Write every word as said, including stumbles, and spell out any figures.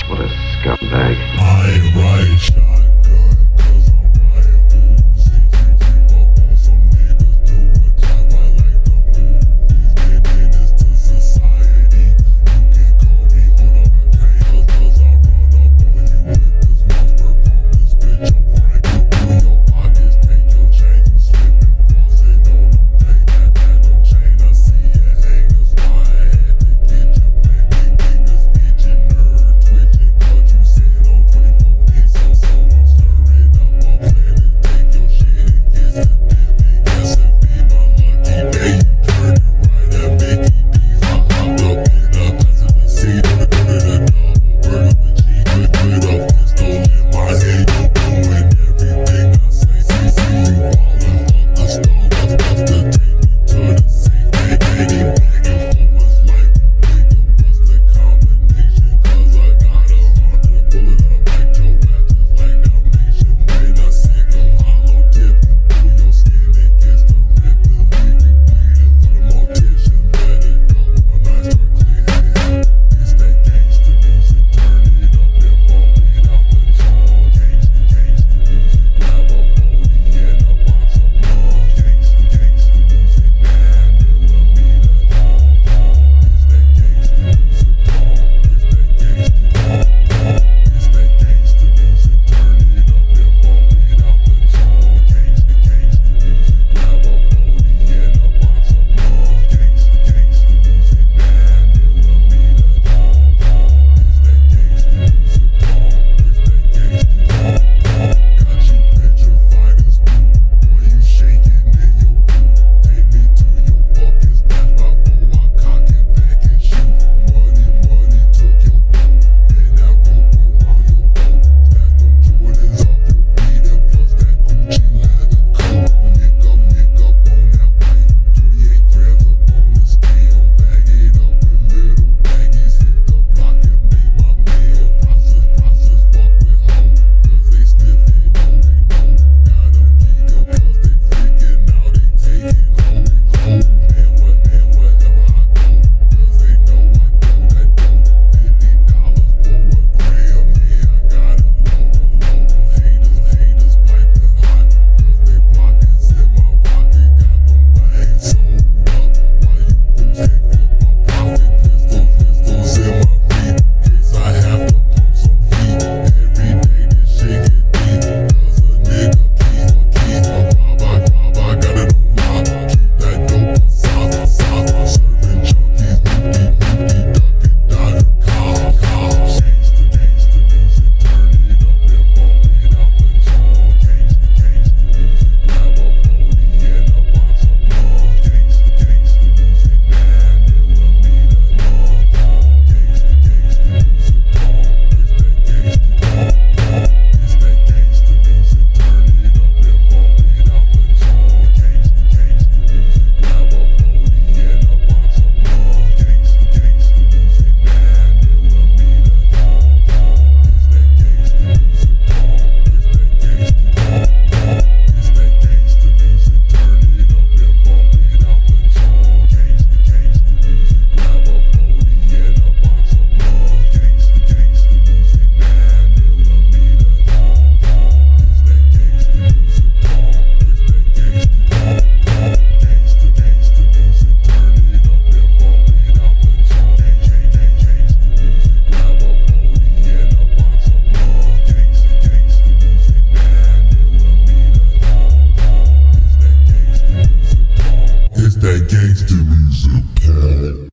What a scumbag. I ride shotgun, cause I'm riding Uzi. Creep up on some niggas, do a drive-by like the movies. Been menace to society. You can call me on a cane, cause I run up on you with this monster pump and spit your brain through your pockets, take your chain, you slipping, flossing on them things. Had, had no chain, I see it hang, that's why I had to get you, man. Big fingers itching, nerd twitching, cause you sitting on twenty-four hits, so, so I'm stirring up a plan to take your shit and get to dipping. Guess it be my lucky day, you turning right at Mickey D's. I hopped up in a passenger seat, on the go to the double burger with cheese, with, with a pistol in my head. You doing everything I say, see, see you ballin', fuck the stove, bust, bust the tape me to the safe. Hey, hey, they begging for what's life, nigga, what's the combination? Cause I got a hundred bullet and I bite your ass just like Dalmatian. When I sick 'em, hollow tipping through your skin, it gets to ripping, leave you bleeding for the mortician. Better go when I start clearing. It's that gangsta music, turn it up and bump it out the trunk. Gangsta, gangsta music, grab a forty and a box of blunts. Gangsta, gangsta music, nine millimeter, pump, pump. It's that gangsta music, pump. It's that gangsta, pump, pump. It's that gangsta music, turn it up and bump it out the trunk. Gangsta, gangsta music, grab a forty and a box of blunts. Gangsta, gangsta music, nine millimeter, pump, pump. It's that gangsta music, pump. It's that gangsta, pump, pump. Got you petrified and spooked, boy, you shaking in your boot. Take me to your fucking stash before I cock it back and shoot. Money, money took your boat, and that rope around your boat. Snatch them Jordans off your feet and plus that Gucci leather coat. Lick up, lick up on that white, twenty-eight grams up on the scale. Bag it up in little baggies, hit the block and make my mail. Process, process, fuck with hoes, cause they sniff, they know, they know. Got them geeking, plus they freaking out, they taking hold, they cold. Man, what, man, wherever I go, cause they know I do that dope. Fifty dollars for a gram, yeah, I got it local, local. Haters, haters piping hot, cause they blockers in my pocket. Got them things sold up, while you fools can't flip my profit. Pistols, pistols in my reap, case I have to pump some heat. Every day this shit get deep, cause a nigga keep a key. A rob, I rob, I got it on lock. Keep that dope on south, south. Serving junkies, hoopty, hoopty, ducking, dodging, cop, cop. Gangsta, gangsta music, turn it up and bump it out the trunk. Gangsta, gangsta music, grab a forty and a box of blunts. Gangsta, gangsta music, nine millimeter, pump, pump. Gangsta, gangsta music, pump. It's that gangsta, pump, pump. It's that gangsta music, turn it up and bump it out the trunk. Gangsta, gangsta music, grab a forty and a box of blunts. Gangsta, gangsta music, nine millimeter, pump, pump. It's that gangsta music, pump. It's that gangsta, pump, pump. It's that gangsta music, turn it up and bump it out the trunk. Gangsta, gangsta music, grab a forty and a box of blunts. Gangsta, gangsta music, nine millimeter, pump, pump. It's that gangsta music, pump. It's that gangsta, pump, pump. Gangsta, gangsta music, turn it up and bump it out the trunk. Gangsta, gangsta music, grab a forty and a box of blunts. Gangsta, gangsta music, nine millimeter, pump, pump. It's that gangsta music, pump. It's that gangsta music, pump.